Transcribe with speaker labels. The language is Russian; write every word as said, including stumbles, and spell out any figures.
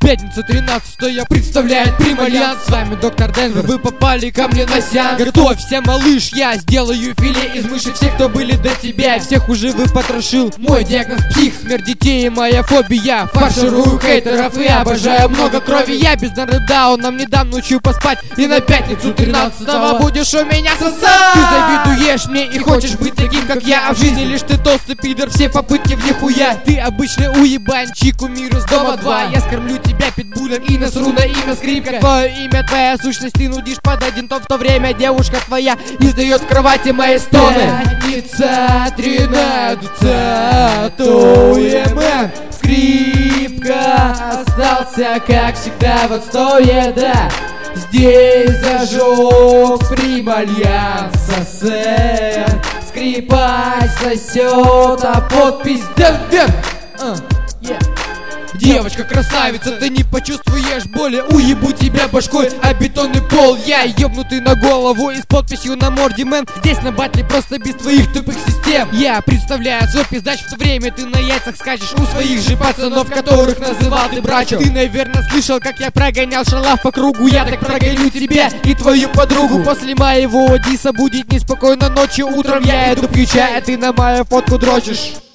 Speaker 1: Пятница тринадцатое представляет Примальянс. С вами доктор Денвер, вы попали ко мне на сеанс. Готовься, малыш, я сделаю филе из мыши. Все, кто были до тебя, всех уже выпотрошил. Мой диагноз псих, смерть детей и моя фобия. Фарширую хейтеров и обожаю много крови. Я без нарыдауном не дам ночью поспать. И на пятницу тринадцатого будешь у меня сосать. Ты завидуешь мне и хочешь быть таким, как я, а в жизни лишь ты толстый пидор, все попытки в нихуя. Ты обычный уебанчик, кумир из дома два. Я скормлю тебя питбулем и насру на имя скрипка. Твое имя, твоя сущность, ты нудишь под один тон. В то время девушка твоя издает в кровати мои стоны. Пятница тринадцатое, скрипка остался, как всегда, в отстое, да. Здесь зажег Примальянс сосед. Скрипач сосет, а подпись Дэн Дэн. uh, yeah. Девочка красавица, ты не почувствуешь боли. Уебу тебя башкой, а бетонный пол. Я ебнутый на голову и с подписью на морде, мэн. Здесь на батле просто без твоих тупых систем. Я представляю свой пиздач, в то время ты на яйцах скачешь у своих же пацанов, которых называл ты брачом. Ты, наверное, слышал, как я прогонял шалав по кругу. Я так прогоню тебя и твою подругу. После моего диса будет неспокойно ночью. Утром я иду пью чай, а ты на мою фотку дрочишь.